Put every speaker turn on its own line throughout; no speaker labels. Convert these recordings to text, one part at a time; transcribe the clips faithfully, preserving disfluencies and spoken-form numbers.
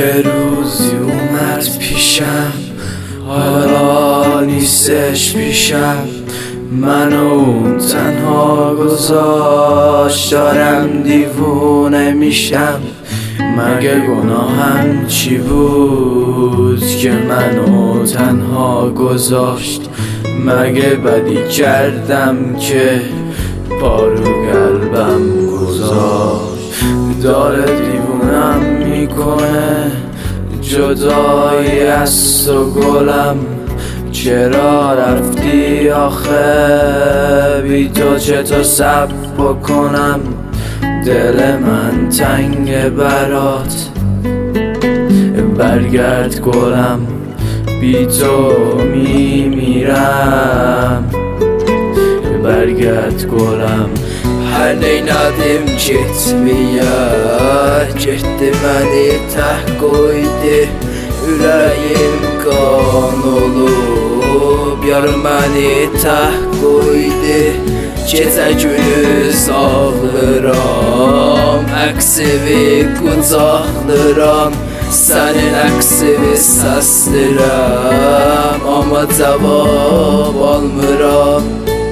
یه روزی اومد پیشم، حالا نیستش پیشم، منو اون تنها گذاشت. دارم دیوونه میشم، مگه گناهم چی بود که منو تنها گذاشت؟ مگه بدی کردم که پارو قلبم گذاشت؟ داره دیوونم میکنه جدایی از تو گلم، چرا رفتی آخه؟ بی تو چطور صبر بکنم؟ دل من تنگ برات، برگرد گلم، بی تو میمیرم. Berget golem. Her neynadım gitmeye, gitti beni teh koydu. Yüreğim kan olup yarım beni teh koydu. Gecə gündüz ağlıram, əksini qucaqlıram, sənin əksini səslirəm, amma cavab almıram.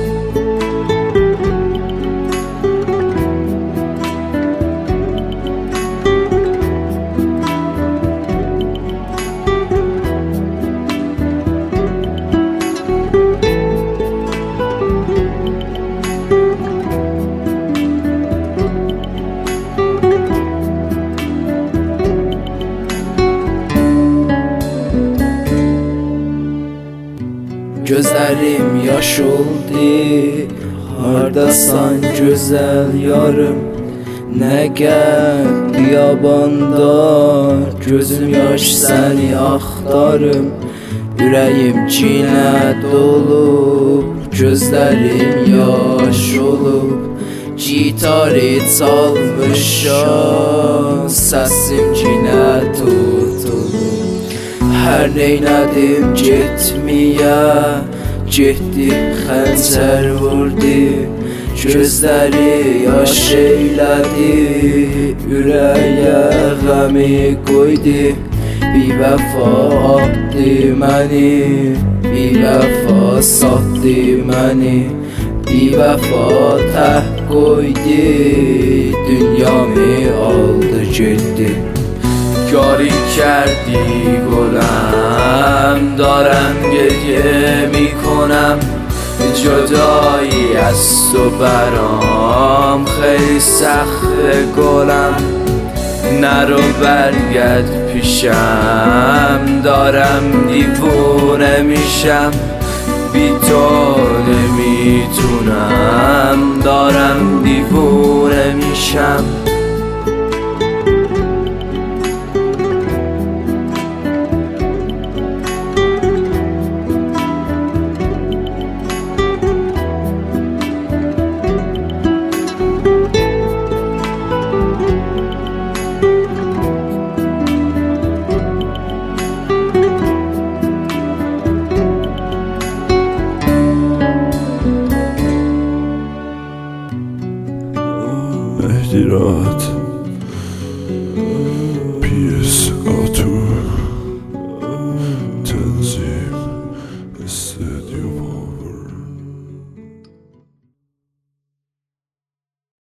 Gözlerim yaş oldu, hardasan güzel yarım? Ne gel biyabanda, gözüm yaş seni axtarım. Yüreğim kinə dolub, gözlerim yaş olub. Gitarı çalmışam, səsim kinə tutulub. Hər neylədim getməyə, getdi xəncər vurdu. Gözləri yaş eylədi, ürəyə qəmi qoydu. Bir vəfa atdı məni, bir vəfa satdı məni. Bir vəfa təh qoydu, dünyamı aldı getdi. کاری کردی گلم، دارم گریه میکنم. جدایی از تو برام خیلی سخته گلم. نرو برگرد پیشم، دارم دیوونه میشم. بی تو نمیتونم، دارم دیوونه میشم.
مهدیرات پی اس آتو تنظیم استدیوم